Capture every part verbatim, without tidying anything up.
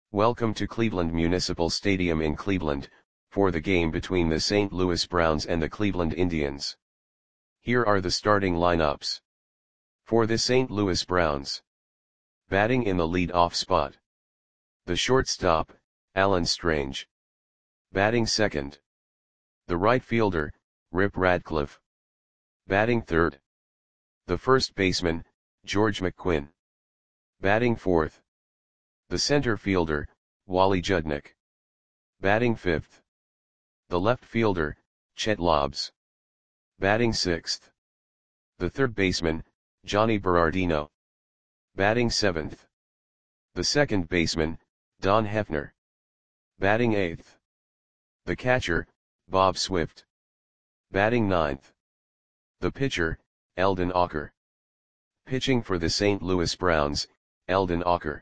Welcome to Cleveland Municipal Stadium in Cleveland, for the game between the Saint Louis Browns and the Cleveland Indians. Here are the starting lineups. For the Saint Louis Browns. Batting in the lead-off spot. The shortstop, Alan Strange. Batting second. The right fielder, Rip Radcliffe. Batting third. The first baseman, George McQuinn. Batting fourth. The center fielder, Wally Judnick. Batting fifth. The left fielder, Chet Lobbs. Batting sixth. The third baseman, Johnny Berardino. Batting seventh. The second baseman, Don Hefner. Batting eighth. The catcher, Bob Swift. Batting ninth. The pitcher, Eldon Ocker. Pitching for the Saint Louis Browns, Eldon Ocker.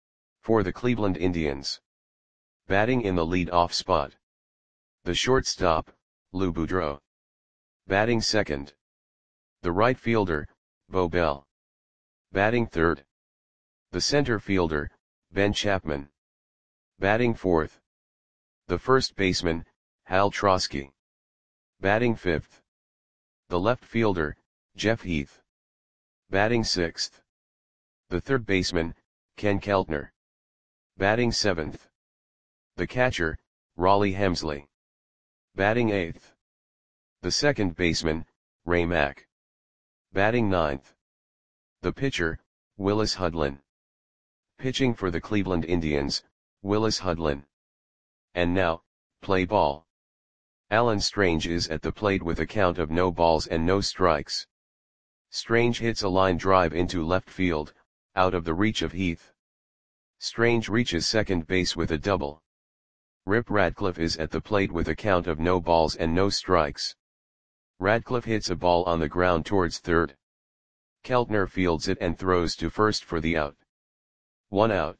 For the Cleveland Indians. Batting in the lead-off spot. The shortstop, Lou Boudreau. Batting second. The right fielder, Bo Bell. Batting third. The center fielder, Ben Chapman. Batting fourth. The first baseman, Hal Trosky. Batting fifth. The left fielder, Jeff Heath. Batting sixth. The third baseman, Ken Keltner. Batting seventh. The catcher, Raleigh Hemsley. Batting eighth. The second baseman, Ray Mack. Batting ninth. The pitcher, Willis Hudlin. Pitching for the Cleveland Indians, Willis Hudlin. And now, play ball. Alan Strange is at the plate with a count of no balls and no strikes. Strange hits a line drive into left field, out of the reach of Heath. Strange reaches second base with a double. Rip Radcliffe is at the plate with a count of no balls and no strikes. Radcliffe hits a ball on the ground towards third. Keltner fields it and throws to first for the out. One out.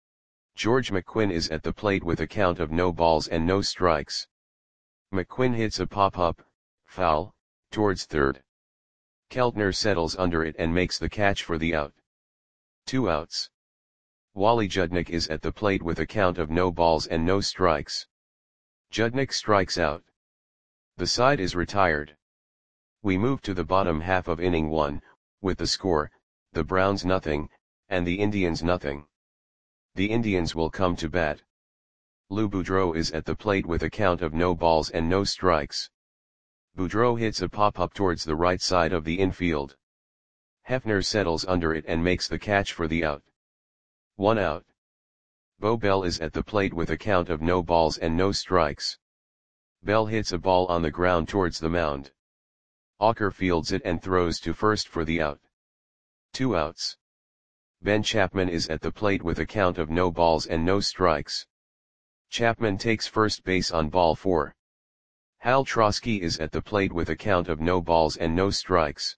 George McQuinn is at the plate with a count of no balls and no strikes. McQuinn hits a pop-up, foul, towards third. Keltner settles under it and makes the catch for the out. Two outs. Wally Judnick is at the plate with a count of no balls and no strikes. Judnick strikes out. The side is retired. We move to the bottom half of inning one, with the score, the Browns nothing, and the Indians nothing. The Indians will come to bat. Lou Boudreau is at the plate with a count of no balls and no strikes. Boudreau hits a pop-up towards the right side of the infield. Hefner settles under it and makes the catch for the out. One out. Bo Bell is at the plate with a count of no balls and no strikes. Bell hits a ball on the ground towards the mound. Ocker fields it and throws to first for the out. Two outs. Ben Chapman is at the plate with a count of no balls and no strikes. Chapman takes first base on ball four. Hal Trosky is at the plate with a count of no balls and no strikes.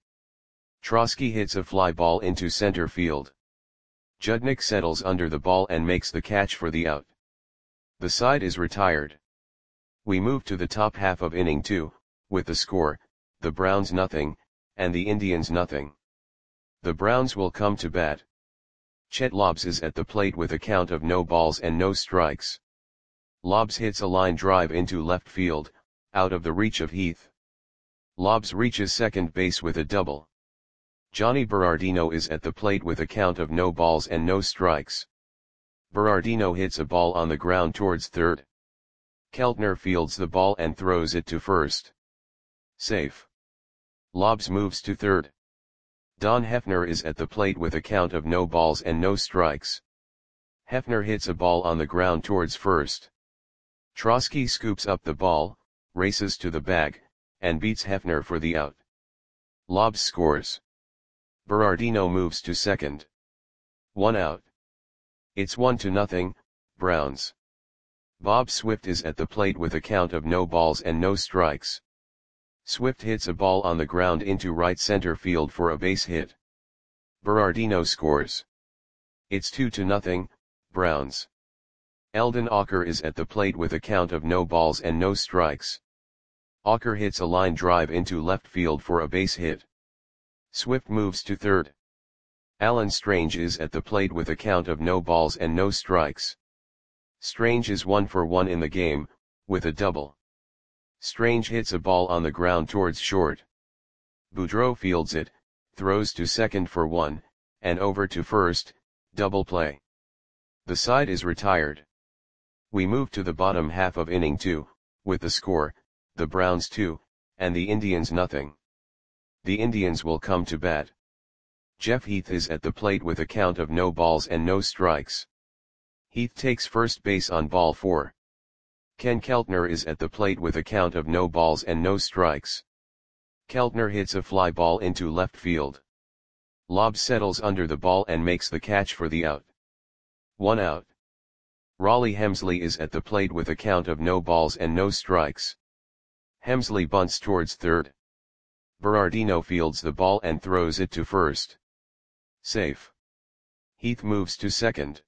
Trosky hits a fly ball into center field. Judnick settles under the ball and makes the catch for the out. The side is retired. We move to the top half of inning two, with the score, the Browns nothing, and the Indians nothing. The Browns will come to bat. Chet Lobbs is at the plate with a count of no balls and no strikes. Lobbs hits a line drive into left field, out of the reach of Heath. Lobbs reaches second base with a double. Johnny Berardino is at the plate with a count of no balls and no strikes. Berardino hits a ball on the ground towards third. Keltner fields the ball and throws it to first. Safe. Lobbs moves to third. Don Hefner is at the plate with a count of no balls and no strikes. Hefner hits a ball on the ground towards first. Trosky scoops up the ball, races to the bag, and beats Hefner for the out. Lobbs scores. Berardino moves to second. One out. It's one to nothing, Browns. Bob Swift is at the plate with a count of no balls and no strikes. Swift hits a ball on the ground into right center field for a base hit. Berardino scores. It's two to nothing, Browns. Eldon Ocker is at the plate with a count of no balls and no strikes. Ocker hits a line drive into left field for a base hit. Swift moves to third. Alan Strange is at the plate with a count of no balls and no strikes. Strange is one for one in the game, with a double. Strange hits a ball on the ground towards short. Boudreau fields it, throws to second for one, and over to first, double play. The side is retired. We move to the bottom half of inning two, with the score, the Browns two, and the Indians nothing. The Indians will come to bat. Jeff Heath is at the plate with a count of no balls and no strikes. Heath takes first base on ball four. Ken Keltner is at the plate with a count of no balls and no strikes. Keltner hits a fly ball into left field. Lobb settles under the ball and makes the catch for the out. One out. Raleigh Hemsley is at the plate with a count of no balls and no strikes. Hemsley bunts towards third. Berardino fields the ball and throws it to first. Safe. Heath moves to second.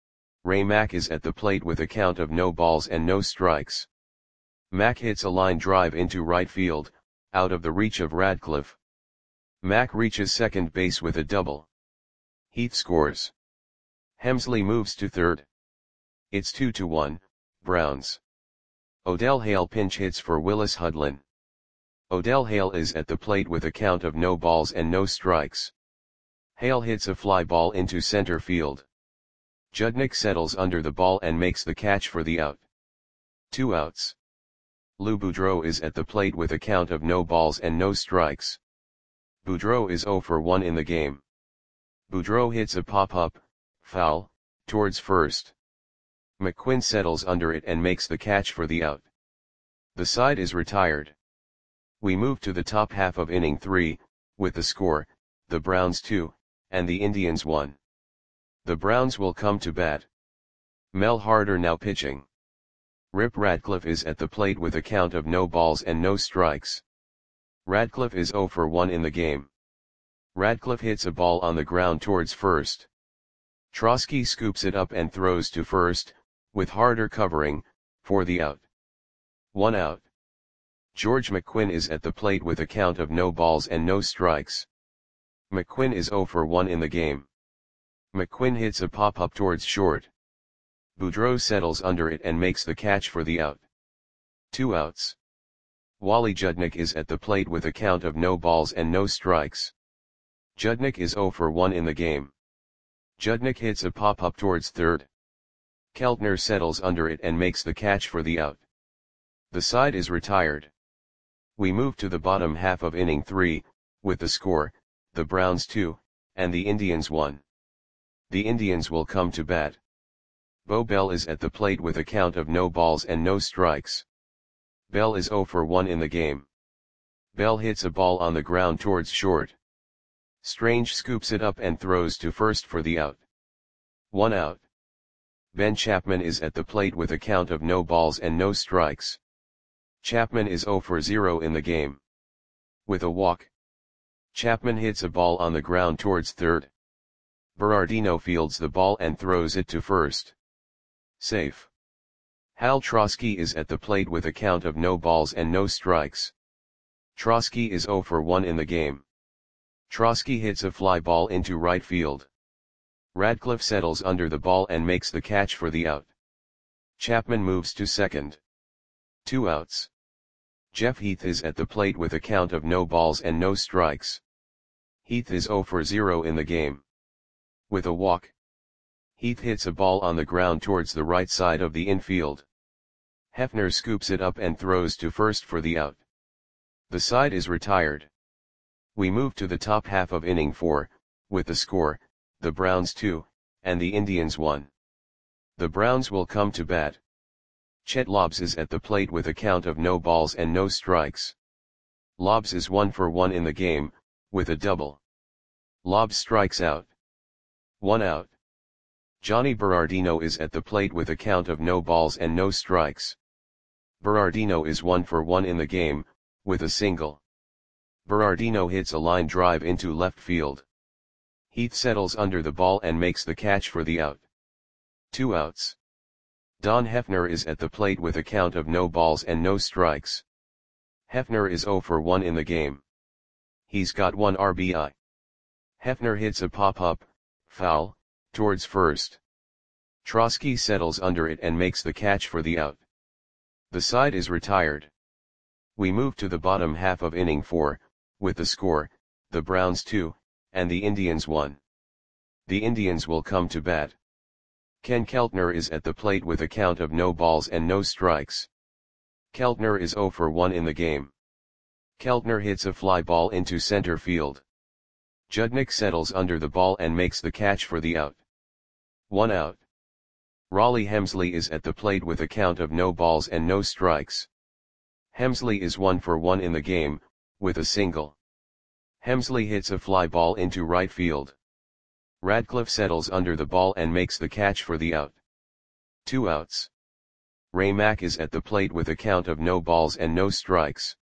Ray Mack is at the plate with a count of no balls and no strikes. Mack hits a line drive into right field, out of the reach of Radcliffe. Mack reaches second base with a double. Heath scores. Hemsley moves to third. It's two to one, Browns. Odell Hale pinch hits for Willis Hudlin. Odell Hale is at the plate with a count of no balls and no strikes. Hale hits a fly ball into center field. Judnick settles under the ball and makes the catch for the out. Two outs. Lou Boudreau is at the plate with a count of no balls and no strikes. Boudreau is zero for one in the game. Boudreau hits a pop-up, foul, towards first. McQuinn settles under it and makes the catch for the out. The side is retired. We move to the top half of inning three, with the score, the Browns two, and the Indians one. The Browns will come to bat. Mel Harder now pitching. Rip Radcliffe is at the plate with a count of no balls and no strikes. Radcliffe is zero for one in the game. Radcliffe hits a ball on the ground towards first. Trosky scoops it up and throws to first, with Harder covering, for the out. One out. George McQuinn is at the plate with a count of no balls and no strikes. McQuinn is zero for one in the game. McQuinn hits a pop-up towards short. Boudreau settles under it and makes the catch for the out. Two outs. Wally Judnick is at the plate with a count of no balls and no strikes. Judnick is zero for one in the game. Judnick hits a pop-up towards third. Keltner settles under it and makes the catch for the out. The side is retired. We move to the bottom half of inning three, with the score, the Browns two, and the Indians one. The Indians will come to bat. Bo Bell is at the plate with a count of no balls and no strikes. Bell is zero for one in the game. Bell hits a ball on the ground towards short. Strange scoops it up and throws to first for the out. One out. Ben Chapman is at the plate with a count of no balls and no strikes. Chapman is zero for zero in the game. With a walk. Chapman hits a ball on the ground towards third. Berardino fields the ball and throws it to first. Safe. Hal Trosky is at the plate with a count of no balls and no strikes. Trosky is zero for one in the game. Trosky hits a fly ball into right field. Radcliffe settles under the ball and makes the catch for the out. Chapman moves to second. Two outs. Jeff Heath is at the plate with a count of no balls and no strikes. Heath is zero for zero in the game. With a walk. Heath hits a ball on the ground towards the right side of the infield. Hefner scoops it up and throws to first for the out. The side is retired. We move to the top half of inning four, with the score, the Browns two, and the Indians one. The Browns will come to bat. Chet Lobbs is at the plate with a count of no balls and no strikes. Lobbs is one for one in the game, with a double. Lobbs strikes out. One out. Johnny Berardino is at the plate with a count of no balls and no strikes. Berardino is one for one in the game, with a single. Berardino hits a line drive into left field. Heath settles under the ball and makes the catch for the out. Two outs. Don Hefner is at the plate with a count of no balls and no strikes. Hefner is zero for one in the game. He's got one R B I. Hefner hits a pop-up, foul, towards first. Trotsky settles under it and makes the catch for the out. The side is retired. We move to the bottom half of inning four, with the score, the Browns two, and the Indians one. The Indians will come to bat. Ken Keltner is at the plate with a count of no balls and no strikes. Keltner is oh for one in the game. Keltner hits a fly ball into center field. Judnick settles under the ball and makes the catch for the out. One out. Raleigh Hemsley is at the plate with a count of no balls and no strikes. Hemsley is one for one in the game, with a single. Hemsley hits a fly ball into right field. Radcliffe settles under the ball and makes the catch for the out. Two outs. Ray Mack is at the plate with a count of no balls and no strikes.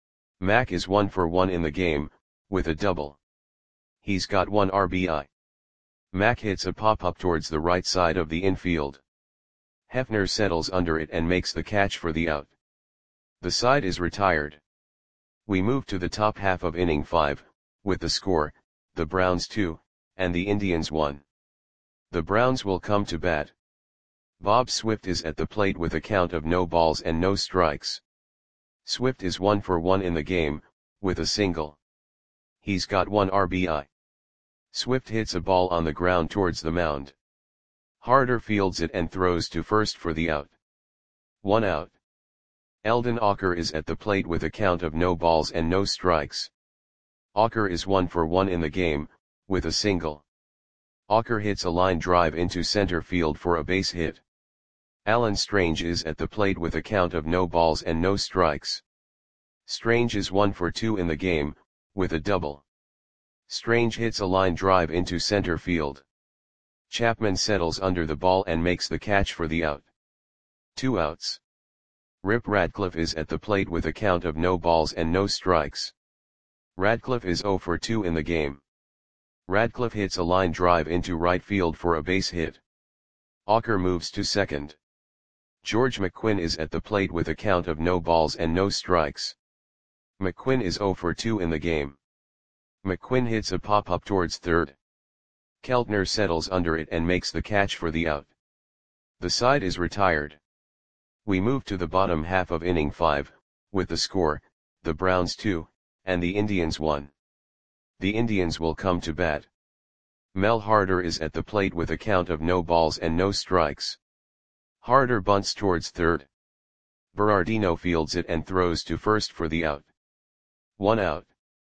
Mack is one for one in the game, with a double. He's got one R B I. Mack hits a pop-up towards the right side of the infield. Hefner settles under it and makes the catch for the out. The side is retired. We move to the top half of inning five, with the score, the Browns two, and the Indians one. The Browns will come to bat. Bob Swift is at the plate with a count of no balls and no strikes. Swift is one for one in the game, with a single. He's got one R B I. Swift hits a ball on the ground towards the mound. Harder fields it and throws to first for the out. One out. Eldon Ocker is at the plate with a count of no balls and no strikes. Ocker is one for one in the game, with a single. Ocker hits a line drive into center field for a base hit. Alan Strange is at the plate with a count of no balls and no strikes. Strange is one for two in the game, with a double. Strange hits a line drive into center field. Chapman settles under the ball and makes the catch for the out. Two outs. Rip Radcliffe is at the plate with a count of no balls and no strikes. Radcliffe is oh for two in the game. Radcliffe hits a line drive into right field for a base hit. Ocker moves to second. George McQuinn is at the plate with a count of no balls and no strikes. McQuinn is oh for two in the game. McQuinn hits a pop-up towards third. Keltner settles under it and makes the catch for the out. The side is retired. We move to the bottom half of inning five, with the score, the Browns two, and the Indians one. The Indians will come to bat. Mel Harder is at the plate with a count of no balls and no strikes. Harder bunts towards third. Berardino fields it and throws to first for the out. One out.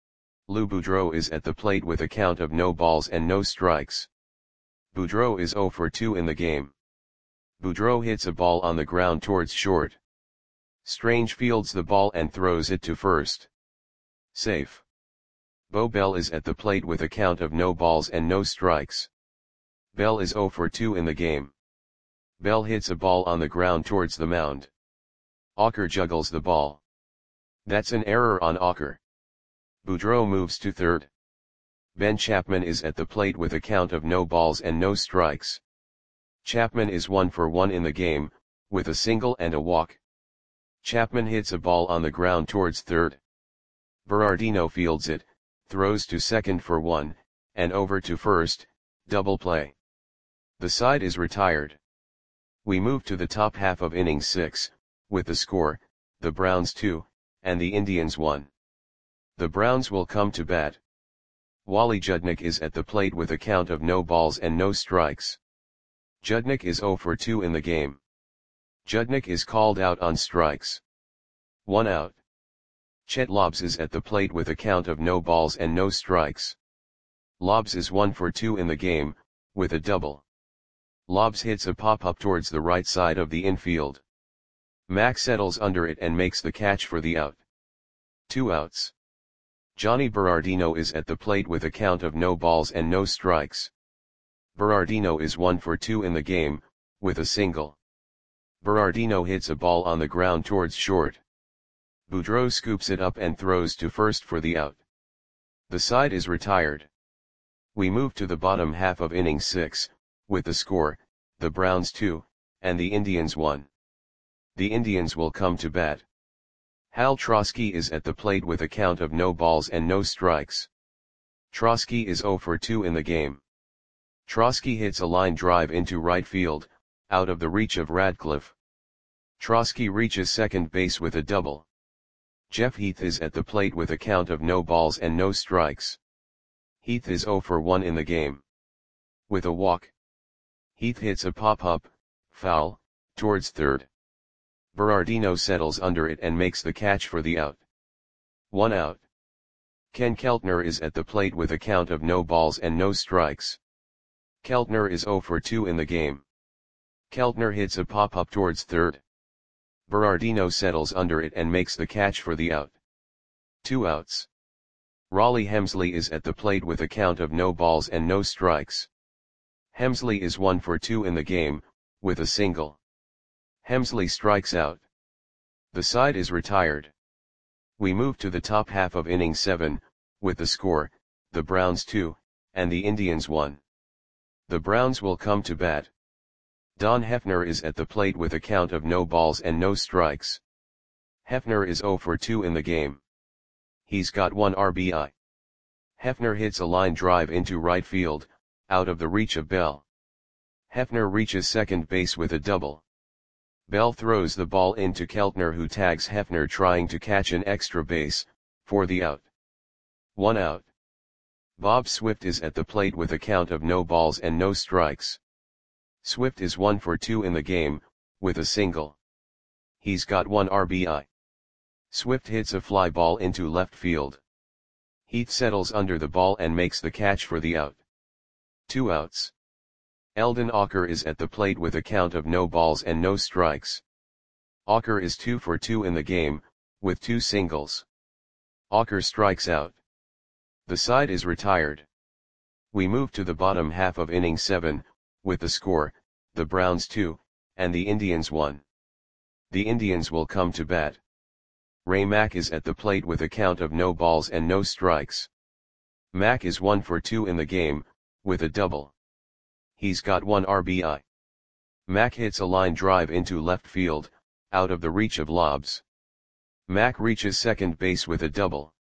Lou Boudreau is at the plate with a count of no balls and no strikes. Boudreau is oh for two in the game. Boudreau hits a ball on the ground towards short. Strange fields the ball and throws it to first. Safe. Bo Bell is at the plate with a count of no balls and no strikes. Bell is oh for two in the game. Bell hits a ball on the ground towards the mound. Ocker juggles the ball. That's an error on Ocker. Boudreau moves to third. Ben Chapman is at the plate with a count of no balls and no strikes. Chapman is one for one in the game, with a single and a walk. Chapman hits a ball on the ground towards third. Berardino fields it, throws to second for one, and over to first, double play. The side is retired. We move to the top half of inning six, with the score, the Browns two, and the Indians one. The Browns will come to bat. Wally Judnick is at the plate with a count of no balls and no strikes. Judnick is oh for two in the game. Judnick is called out on strikes. One out. Chet Lobbs is at the plate with a count of no balls and no strikes. Lobbs is one for two in the game, with a double. Lobbs hits a pop-up towards the right side of the infield. Mack settles under it and makes the catch for the out. Two outs. Johnny Berardino is at the plate with a count of no balls and no strikes. Berardino is one for two in the game, with a single. Berardino hits a ball on the ground towards short. Boudreau scoops it up and throws to first for the out. The side is retired. We move to the bottom half of inning six, with the score, the Browns two, and the Indians one. The Indians will come to bat. Hal Trotsky is at the plate with a count of no balls and no strikes. Trotsky is oh for two in the game. Trotsky hits a line drive into right field, out of the reach of Radcliffe. Trotsky reaches second base with a double. Jeff Heath is at the plate with a count of no balls and no strikes. Heath is oh for one in the game. With a walk. Heath hits a pop-up, foul, towards third. Berardino settles under it and makes the catch for the out. One out. Ken Keltner is at the plate with a count of no balls and no strikes. Keltner is oh for two in the game. Keltner hits a pop-up towards third. Berardino settles under it and makes the catch for the out. Two outs. Rollie Hemsley is at the plate with a count of no balls and no strikes. Hemsley is one for two in the game, with a single. Hemsley strikes out. The side is retired. We move to the top half of inning seven, with the score, the Browns two, and the Indians one. The Browns will come to bat. Don Hefner is at the plate with a count of no balls and no strikes. Hefner is oh for two in the game. He's got one R B I. Hefner hits a line drive into right field, out of the reach of Bell. Hefner reaches second base with a double. Bell throws the ball into Keltner, who tags Hefner trying to catch an extra base, for the out. One out. Bob Swift is at the plate with a count of no balls and no strikes. Swift is one for two in the game, with a single. He's got one R B I. Swift hits a fly ball into left field. Heath settles under the ball and makes the catch for the out. Two outs. Eldon Ocker is at the plate with a count of no balls and no strikes. Ocker is two for two in the game, with two singles. Ocker strikes out. The side is retired. We move to the bottom half of inning seven, with the score, the Browns two, and the Indians one. The Indians will come to bat. Ray Mack is at the plate with a count of no balls and no strikes. Mack is one for two in the game, with a double. He's got one R B I. Mack hits a line drive into left field, out of the reach of lobs. Mack reaches second base with a double.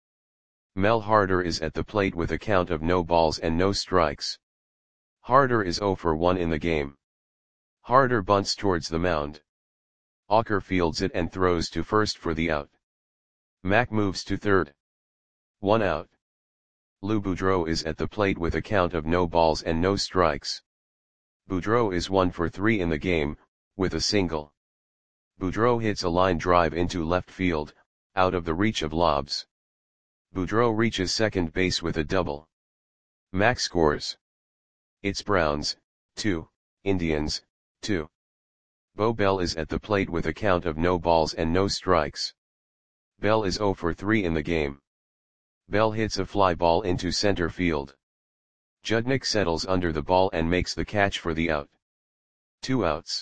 Mel Harder is at the plate with a count of no balls and no strikes. Harder is oh for one in the game. Harder bunts towards the mound. Ocker fields it and throws to first for the out. Mack moves to third. One out. Lou Boudreau is at the plate with a count of no balls and no strikes. Boudreau is one for three in the game, with a single. Boudreau hits a line drive into left field, out of the reach of lobs. Boudreau reaches second base with a double. Mack scores. It's Browns, two, Indians, two. Bo Bell is at the plate with a count of no balls and no strikes. Bell is oh for three in the game. Bell hits a fly ball into center field. Judnick settles under the ball and makes the catch for the out. Two outs.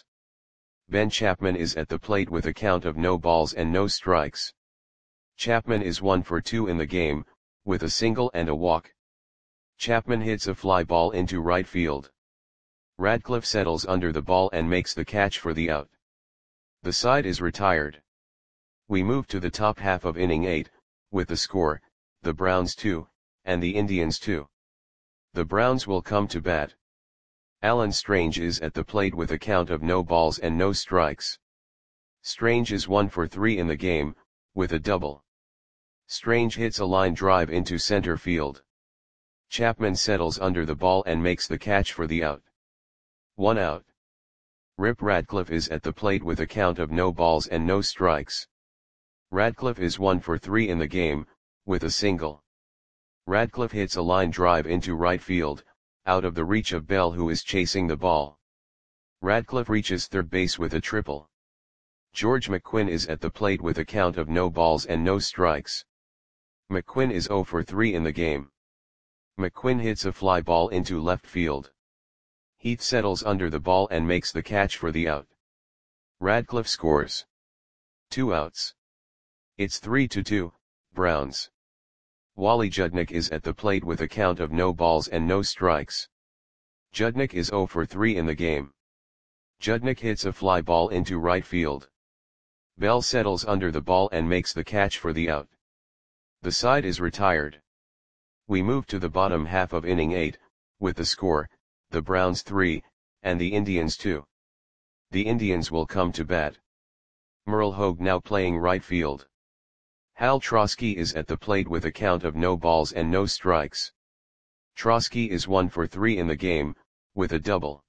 Ben Chapman is at the plate with a count of no balls and no strikes. Chapman is one for two in the game, with a single and a walk. Chapman hits a fly ball into right field. Radcliffe settles under the ball and makes the catch for the out. The side is retired. We move to the top half of inning eight, with the score, the Browns two, and the Indians two. The Browns will come to bat. Alan Strange is at the plate with a count of no balls and no strikes. Strange is one for three in the game, with a double. Strange hits a line drive into center field. Chapman settles under the ball and makes the catch for the out. One out. Rip Radcliffe is at the plate with a count of no balls and no strikes. Radcliffe is one for three in the game, with a single. Radcliffe hits a line drive into right field, out of the reach of Bell, who is chasing the ball. Radcliffe reaches third base with a triple. George McQuinn is at the plate with a count of no balls and no strikes. McQuinn is oh for three in the game. McQuinn hits a fly ball into left field. Heath settles under the ball and makes the catch for the out. Radcliffe scores. Two outs. It's three to two, Browns. Wally Judnick is at the plate with a count of no balls and no strikes. Judnick is oh for three in the game. Judnick hits a fly ball into right field. Bell settles under the ball and makes the catch for the out. The side is retired. We move to the bottom half of inning eight, with the score, the Browns three, and the Indians two. The Indians will come to bat. Merle Hogue now playing right field. Hal Trosky is at the plate with a count of no balls and no strikes. Trosky is one for three in the game, with a double.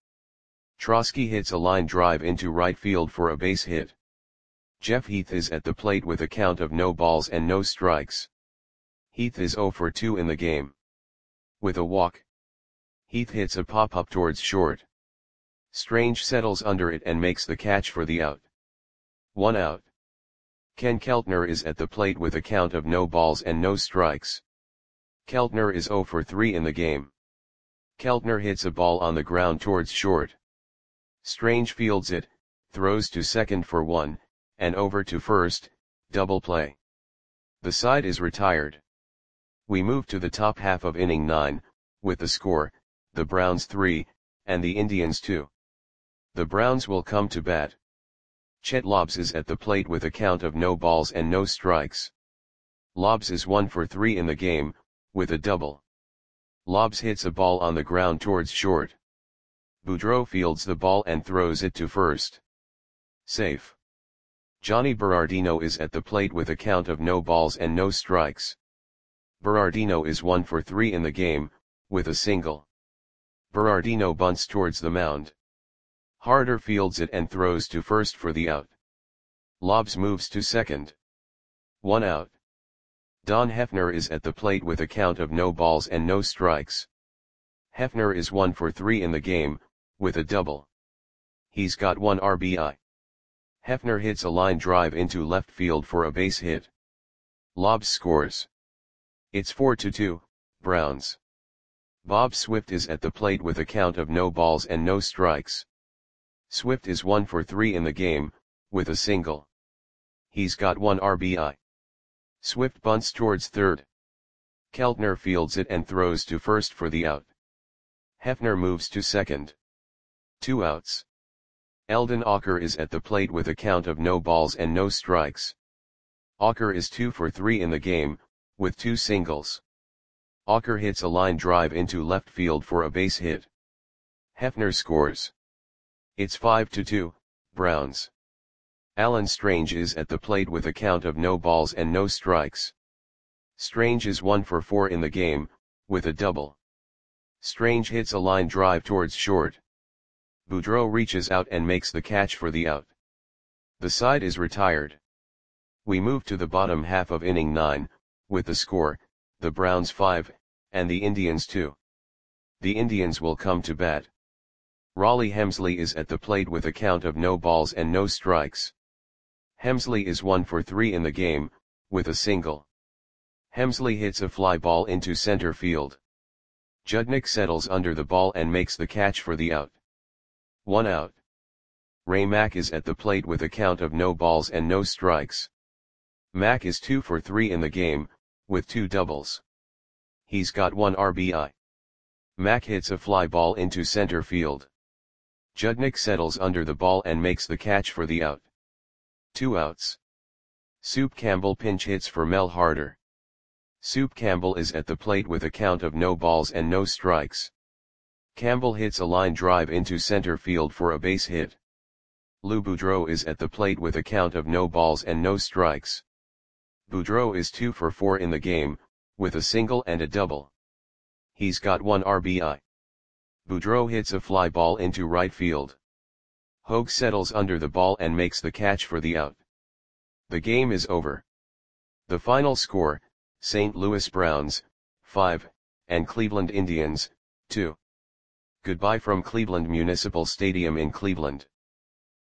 Trosky hits a line drive into right field for a base hit. Jeff Heath is at the plate with a count of no balls and no strikes. Heath is zero for two in the game. With a walk. Heath hits a pop-up towards short. Strange settles under it and makes the catch for the out. One out. Ken Keltner is at the plate with a count of no balls and no strikes. Keltner is zero for three in the game. Keltner hits a ball on the ground towards short. Strange fields it, throws to second for one, and over to first, double play. The side is retired. We move to the top half of inning nine, with the score, the Browns three, and the Indians two. The Browns will come to bat. Chet Lobbs is at the plate with a count of no balls and no strikes. Lobbs is one for three in the game, with a double. Lobbs hits a ball on the ground towards short. Boudreau fields the ball and throws it to first. Safe. Johnny Berardino is at the plate with a count of no balls and no strikes. Berardino is one for three in the game, with a single. Berardino bunts towards the mound. Harder fields it and throws to first for the out. Lobbs moves to second. One out. Don Hefner is at the plate with a count of no balls and no strikes. Hefner is one for three in the game, with a double. He's got one R B I. Hefner hits a line drive into left field for a base hit. Lobbs scores. It's four to two, Browns. Bob Swift is at the plate with a count of no balls and no strikes. Swift is one for three in the game, with a single. He's got one R B I. Swift bunts towards third. Keltner fields it and throws to first for the out. Hefner moves to second. Two outs. Eldon Auker is at the plate with a count of no balls and no strikes. Auker is two for three in the game, with two singles. Auker hits a line drive into left field for a base hit. Hefner scores. It's five to two, Browns. Alan Strange is at the plate with a count of no balls and no strikes. Strange is one for four in the game, with a double. Strange hits a line drive towards short. Boudreau reaches out and makes the catch for the out. The side is retired. We move to the bottom half of inning nine, with the score, the Browns five, and the Indians two. The Indians will come to bat. Raleigh Hemsley is at the plate with a count of no balls and no strikes. Hemsley is one for three in the game, with a single. Hemsley hits a fly ball into center field. Judnick settles under the ball and makes the catch for the out. One out. Ray Mack is at the plate with a count of no balls and no strikes. Mack is two for three in the game, with two doubles. He's got one R B I. Mack hits a fly ball into center field. Judnick settles under the ball and makes the catch for the out. Two outs. Soup Campbell pinch hits for Mel Harder. Soup Campbell is at the plate with a count of no balls and no strikes. Campbell hits a line drive into center field for a base hit. Lou Boudreau is at the plate with a count of no balls and no strikes. Boudreau is two for four in the game, with a single and a double. He's got one R B I. Boudreau hits a fly ball into right field. Hogue settles under the ball and makes the catch for the out. The game is over. The final score, Saint Louis Browns, five, and Cleveland Indians, two. Goodbye from Cleveland Municipal Stadium in Cleveland.